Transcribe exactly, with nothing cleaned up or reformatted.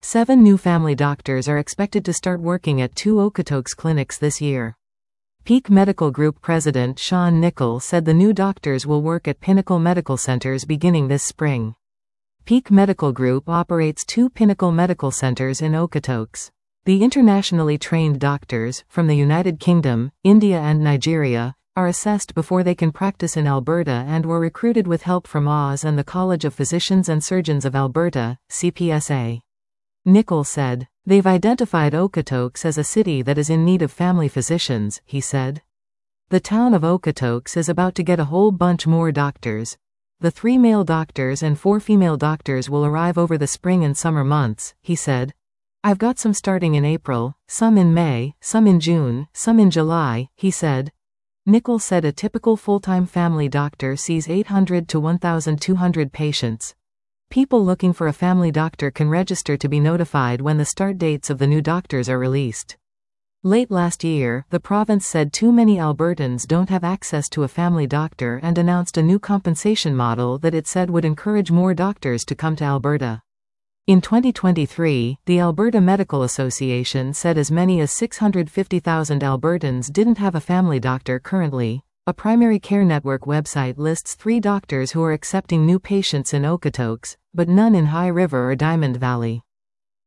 Seven new family doctors are expected to start working at two Okotoks clinics this year. Peak Medical Group President Sean Nichol said the new doctors will work at Pinnacle Medical Centers beginning this spring. Peak Medical Group operates two Pinnacle Medical Centers in Okotoks. The internationally trained doctors, from the United Kingdom, India and Nigeria, are assessed before they can practice in Alberta and were recruited with help from O Z and the College of Physicians and Surgeons of Alberta, C P S A. Nichol said, "They've identified Okotoks as a city that is in need of family physicians," he said. "The town of Okotoks is about to get a whole bunch more doctors. The three male doctors and four female doctors will arrive over the spring and summer months," he said. "I've got some starting in April, some in May, some in June, some in July," he said. Nichol said a typical full-time family doctor sees eight hundred to one thousand two hundred patients. People looking for a family doctor can register to be notified when the start dates of the new doctors are released. Late last year, the province said too many Albertans don't have access to a family doctor and announced a new compensation model that it said would encourage more doctors to come to Alberta. In twenty twenty-three, the Alberta Medical Association said as many as six hundred fifty thousand Albertans didn't have a family doctor currently. A primary care network website lists three doctors who are accepting new patients in Okotoks, but none in High River or Diamond Valley.